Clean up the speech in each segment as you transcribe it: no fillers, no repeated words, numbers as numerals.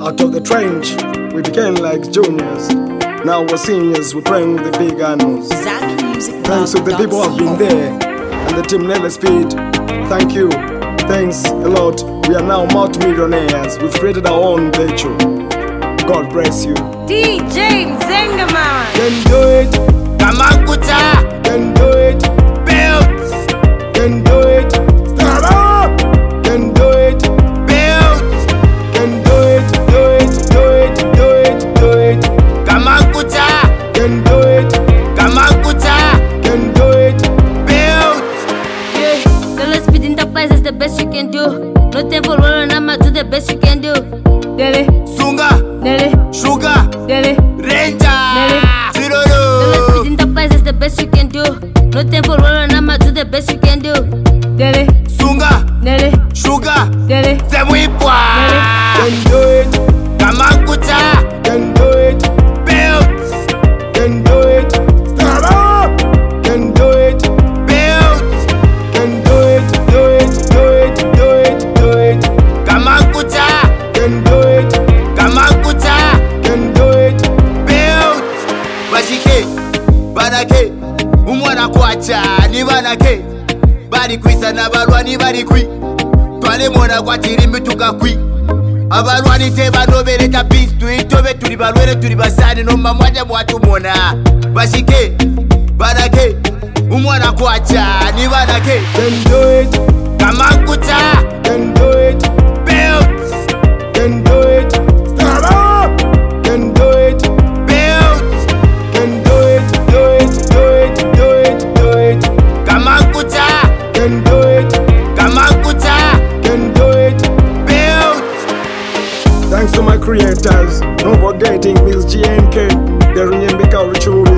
Out of the trench, we became like juniors. Now we're seniors, we're playing with the big animals. Thanks to the people who have been there and the team Nelly Speed. Thank you. Thanks a lot. We are now multi-millionaires. We've created our own virtue. God bless you. DJ Zengaman. Can do it. Kamakuta. Can do it. Builds. Can do it. Stand up. Can do it. Builds. Can do it. Do it. Do it. Do it. Do it. Kamakuta. Can do it. Kamakuta. Can do it. Builds. Yeah, the less speed enterprise is the best you can do. No tempo rolling, I'ma do the best you can do. Dele, Sunga. dele, Sugar. dele, Ranger. dele. The Zero. less speed enterprise is the best you can do. No tempo rolling, I'ma do the best you can do. Dele, Sunga. dele, Sugar. dele, Zemwipwa. Can do it. Kamakuta. Can do it. Builds. Can do it. Stand up. Can do it. Builds. Can do it. Do it. Do it. Do it. Do it. Kamakuta. Can do it. Kamakuta. Can do it. Builds. Bashike. Barake. Umwana kwacha ni banake. Bari kwisa n'abalwani bari kwi. Twalemona kwatirimbi tukakwi. Abalwani tebanobereka peace tuyitobe tuli balwere tuli basani nomma mwaja mwatumona. Bashike. Barake. Umwana kwacha ni banake. Can do it. Kamakuta. Can do it. Builds. Can do it. Stand up. Can do it. Builds. Can do it. Do it. Do it. Do it. Do it. Kamakuta. Can do it. Kamakuta. Can do it. Builds. Thanks to my creators, no forgetting Miss GNK, Derunyembeka Richubi,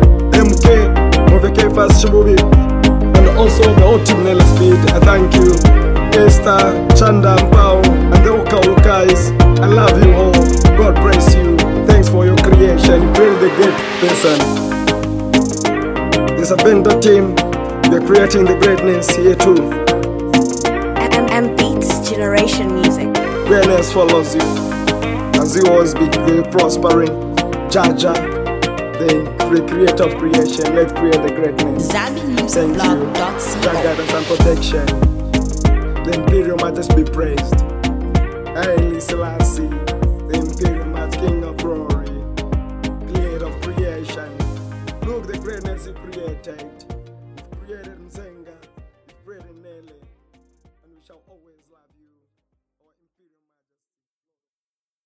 MK, Moveke Fast Shibubi, and also the whole team Nelly Speed. I thank you, Esther, Chanda, Mpao, and the Oka guys. I love you all. God bless you. Thanks for your creation. You created a great person. This Avento team, we're creating the greatness here too. M Beats Generation Music. Greatness follows you. As you always be prospering. Jaja, the creator of creation. Let's create the greatness. Thank you. Jah guidance and protection. The Imperial Majesty be praised. Haile Selassie, the Imperial Majesty, King of glory, creator of creation. Look the greatness he created. He created Mzenga, he created Nelly, and we shall always love